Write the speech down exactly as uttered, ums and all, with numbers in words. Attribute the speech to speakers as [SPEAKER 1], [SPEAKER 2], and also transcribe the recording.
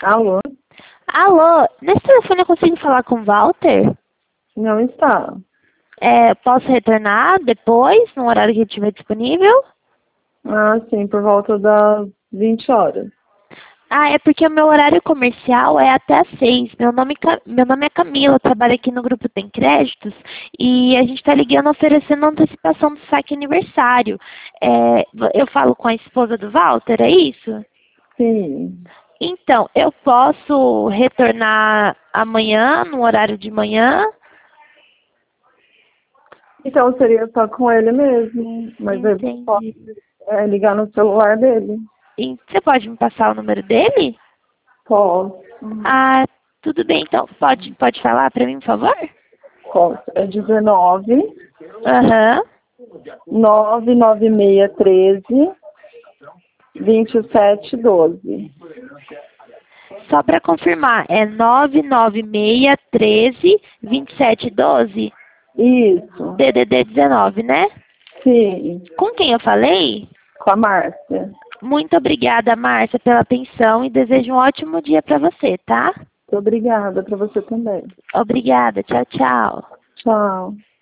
[SPEAKER 1] Alô?
[SPEAKER 2] Alô, nesse telefone eu consigo falar com o Walter?
[SPEAKER 1] Não está.
[SPEAKER 2] É, posso retornar depois, no horário que ele estiver disponível?
[SPEAKER 1] Ah, sim, por volta das vinte horas.
[SPEAKER 2] Ah, é porque o meu horário comercial é até às seis. Meu nome, Ca- meu nome é Camila, eu trabalho aqui no Grupo Tem Créditos e a gente está ligando oferecendo antecipação do saque aniversário. É, eu falo com a esposa do Walter, é isso?
[SPEAKER 1] Sim.
[SPEAKER 2] Então, eu posso retornar amanhã, no horário de manhã?
[SPEAKER 1] Então seria só com ele mesmo, mas ele pode
[SPEAKER 2] Entendi.
[SPEAKER 1] é, ligar no celular dele.
[SPEAKER 2] E você pode me passar o número dele?
[SPEAKER 1] Posso.
[SPEAKER 2] Ah, tudo bem, então. Pode, pode falar para mim, por favor?
[SPEAKER 1] Posso. É dezenove,
[SPEAKER 2] Aham.
[SPEAKER 1] nove nove seis treze, vinte e sete doze.
[SPEAKER 2] Só para confirmar, é nove nove seis um três, dois sete um dois?
[SPEAKER 1] Isso.
[SPEAKER 2] D D D dezenove, né?
[SPEAKER 1] Sim.
[SPEAKER 2] Com quem eu falei?
[SPEAKER 1] Com a Márcia.
[SPEAKER 2] Muito obrigada, Márcia, pela atenção e desejo um ótimo dia para você, tá?
[SPEAKER 1] Muito obrigada para você também.
[SPEAKER 2] Obrigada. Tchau, tchau.
[SPEAKER 1] Tchau.